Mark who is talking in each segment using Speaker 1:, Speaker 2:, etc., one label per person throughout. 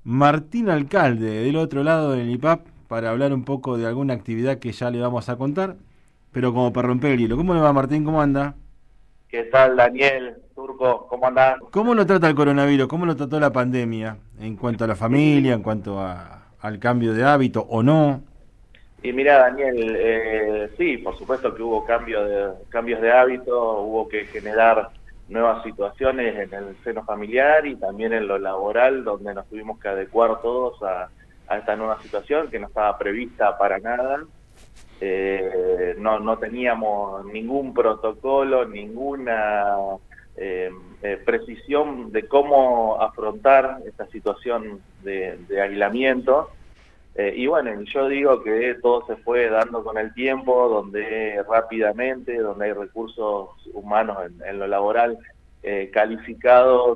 Speaker 1: Martín Alcalde, del otro lado del IPAP, para hablar un poco de alguna actividad que ya le vamos a contar, pero como para romper el hielo. ¿Cómo le va, Martín? ¿Cómo anda?
Speaker 2: ¿Qué tal, Daniel? Turco, ¿cómo andás?
Speaker 1: ¿Cómo lo trata el coronavirus? ¿Cómo lo trató la pandemia? En cuanto a la familia, en
Speaker 2: Y,
Speaker 1: cuanto al cambio de hábito o no.
Speaker 2: y mira, Daniel, sí, por supuesto que hubo cambios de hábito, hubo que generar nuevas situaciones en el seno familiar y también en lo laboral, donde nos tuvimos que adecuar todos a esta nueva situación que no estaba prevista para nada. No teníamos ningún protocolo, ninguna precisión de cómo afrontar esta situación de aislamiento. Y bueno, yo digo que todo se fue dando con el tiempo, donde rápidamente, donde hay recursos humanos en lo laboral calificados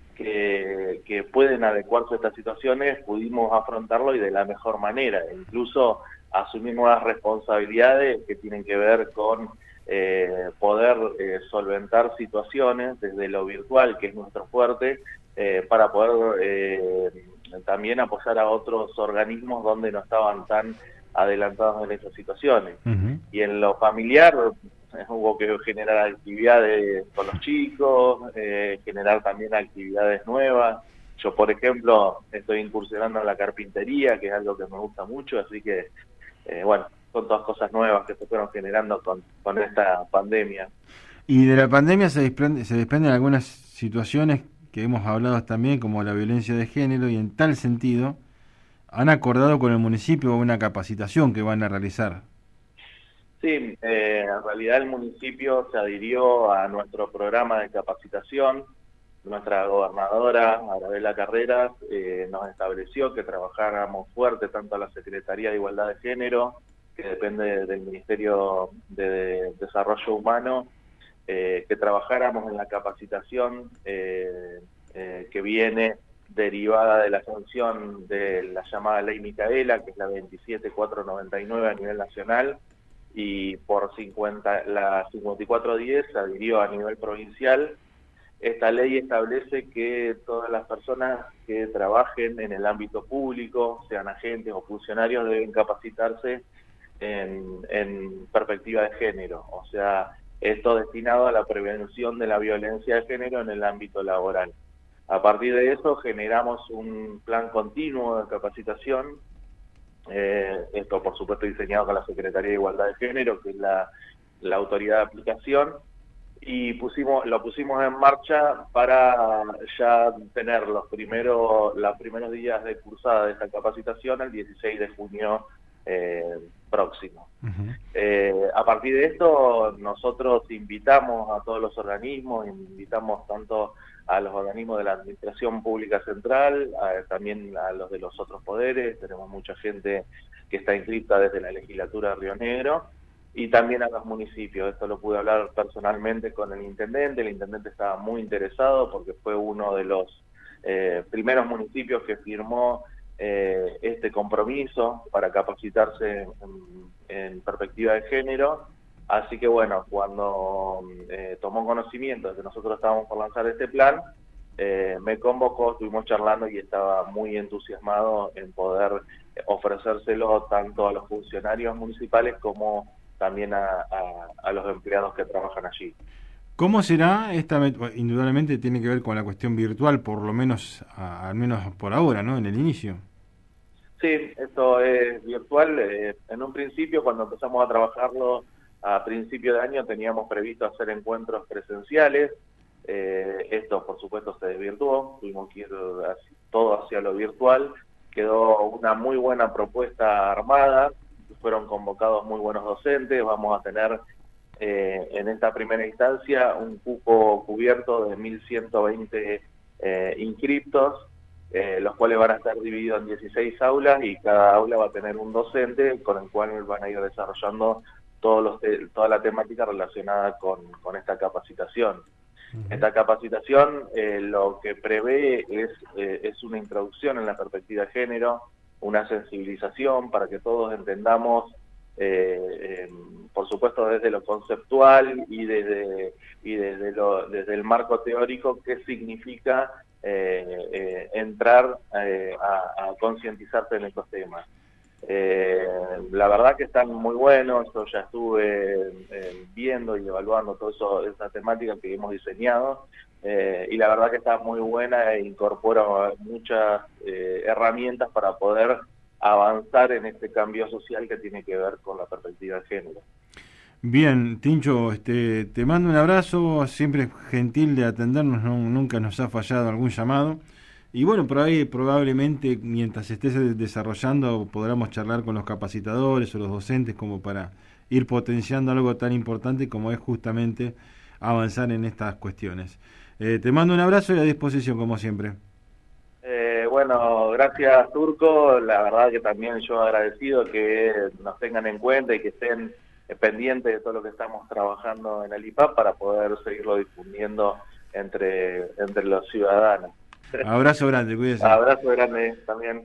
Speaker 2: que pueden adecuarse a estas situaciones, pudimos afrontarlo y de la mejor manera. Incluso asumir nuevas responsabilidades que tienen que ver con poder solventar situaciones desde lo virtual, que es nuestro fuerte, para poder también apoyar a otros organismos donde no estaban tan adelantados en esas situaciones.
Speaker 1: Ujú.
Speaker 2: Y en lo familiar hubo que generar actividades con los chicos, generar también actividades nuevas. Yo, por ejemplo, estoy incursionando en la carpintería, que es algo que me gusta mucho, así que, bueno, son todas cosas nuevas que se fueron generando con esta pandemia.
Speaker 1: Y de la pandemia se desprenden algunas situaciones que hemos hablado también, como la violencia de género, y en tal sentido, han acordado con el municipio una capacitación que van a realizar.
Speaker 2: Sí, en realidad el municipio se adhirió a nuestro programa de capacitación. Nuestra gobernadora, Arabela Carreras, nos estableció que trabajáramos fuerte tanto a la Secretaría de Igualdad de Género, que depende del Ministerio de Desarrollo Humano, que trabajáramos en la capacitación que viene derivada de la sanción de la llamada Ley Micaela, que es la 27499 a nivel nacional, y por la 5410 se adhirió a nivel provincial. Esta ley establece que todas las personas que trabajen en el ámbito público, sean agentes o funcionarios, deben capacitarse en perspectiva de género, o sea, esto destinado a la prevención de la violencia de género en el ámbito laboral. A partir de eso generamos un plan continuo de capacitación, esto por supuesto diseñado con la Secretaría de Igualdad de Género, que es la autoridad de aplicación, y lo pusimos en marcha para ya tener los primeros días de cursada de esta capacitación el 16 de junio próximo.
Speaker 1: Ujú.
Speaker 2: A partir de esto, nosotros invitamos a todos los organismos, invitamos tanto a los organismos de la Administración Pública Central, también a los de los otros poderes, tenemos mucha gente que está inscrita desde la legislatura de Río Negro, y también a los municipios. Esto lo pude hablar personalmente con el intendente estaba muy interesado porque fue uno de los primeros municipios que firmó este compromiso para capacitarse en perspectiva de género. Así que bueno, cuando tomó conocimiento de que nosotros estábamos por lanzar este plan, me convocó, estuvimos charlando y estaba muy entusiasmado en poder ofrecérselo tanto a los funcionarios municipales como también a los empleados que trabajan allí.
Speaker 1: ¿Cómo será indudablemente tiene que ver con la cuestión virtual, por lo menos, al menos por ahora, ¿no? En el inicio.
Speaker 2: Sí, esto es virtual. En un principio, cuando empezamos a trabajarlo a principio de año, teníamos previsto hacer encuentros presenciales. Esto, por supuesto, se desvirtuó. Tuvimos que ir todo hacia lo virtual. Quedó una muy buena propuesta armada. Fueron convocados muy buenos docentes. Vamos a tener en esta primera instancia un cupo cubierto de 1.120 inscriptos, los cuales van a estar divididos en 16 aulas y cada aula va a tener un docente con el cual van a ir desarrollando toda la temática relacionada con esta capacitación.
Speaker 1: Ujú.
Speaker 2: Esta capacitación lo que prevé es una introducción en la perspectiva de género, una sensibilización para que todos entendamos, por supuesto desde lo conceptual y desde el marco teórico, qué significa entrar a concientizarse en estos temas. La verdad que están muy buenos. Yo ya estuve viendo y evaluando toda esa temática que hemos diseñado, y la verdad que está muy buena e incorpora muchas herramientas para poder avanzar en este cambio social que tiene que ver con la perspectiva de género.
Speaker 1: Bien, Tincho, te mando un abrazo, siempre gentil de atendernos, nunca nos ha fallado algún llamado. Y bueno, por ahí probablemente mientras estés desarrollando podamos charlar con los capacitadores o los docentes como para ir potenciando algo tan importante como es justamente avanzar en estas cuestiones. Te mando un abrazo y a disposición como siempre.
Speaker 2: Bueno, gracias Turco, la verdad que también yo agradecido que nos tengan en cuenta y que estén pendientes de todo lo que estamos trabajando en el IPAP para poder seguirlo difundiendo entre los ciudadanos.
Speaker 1: Abrazo grande, cuídese.
Speaker 2: Abrazo grande también.